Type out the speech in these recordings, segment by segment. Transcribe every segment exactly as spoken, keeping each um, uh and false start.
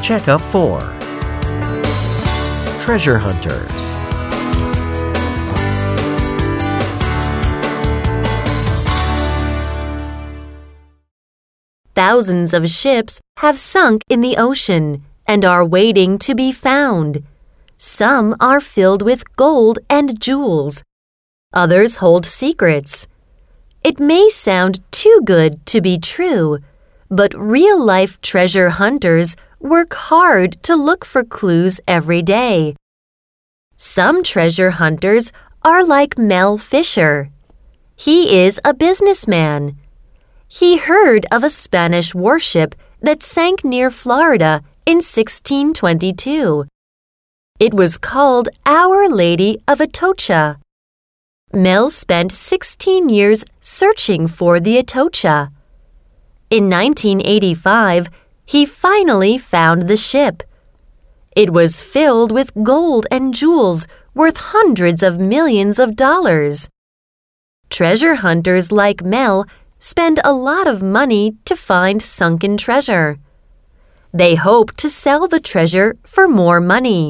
Checkup four. Treasure hunters. Thousands of ships have sunk in the ocean and are waiting to be found. Some are filled with gold and jewels. Others hold secrets. It may sound too good to be true, but real-life treasure hunters work hard to look for clues every day. Some treasure hunters are like Mel Fisher. He is a businessman. He heard of a Spanish warship that sank near Florida in sixteen twenty-two. It was called Our Lady of Atocha. Mel spent sixteen years searching for the Atocha. In nineteen eighty-five, he finally found the ship. It was filled with gold and jewels worth hundreds of millions of dollars. Treasure hunters like Mel spend a lot of money to find sunken treasure. They hope to sell the treasure for more money.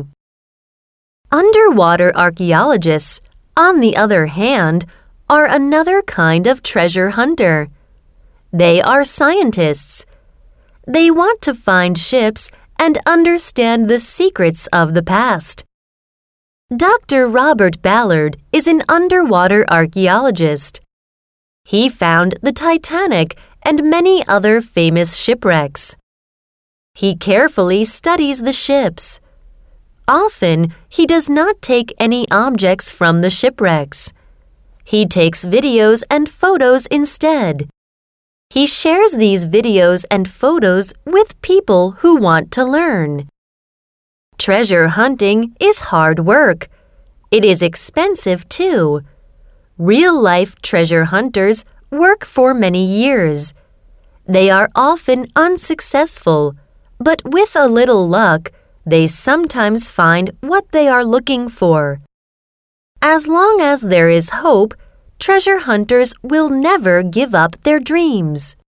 Underwater archaeologists, on the other hand, are another kind of treasure hunter. They are scientists. They want to find ships and understand the secrets of the past. Doctor Robert Ballard is an underwater archaeologist. He found the Titanic and many other famous shipwrecks. He carefully studies the ships. Often, he does not take any objects from the shipwrecks. He takes videos and photos instead. He shares these videos and photos with people who want to learn. Treasure hunting is hard work. It is expensive too. Real-life treasure hunters work for many years. They are often unsuccessful, but with a little luck, they sometimes find what they are looking for. As long as there is hope, treasure hunters will never give up their dreams.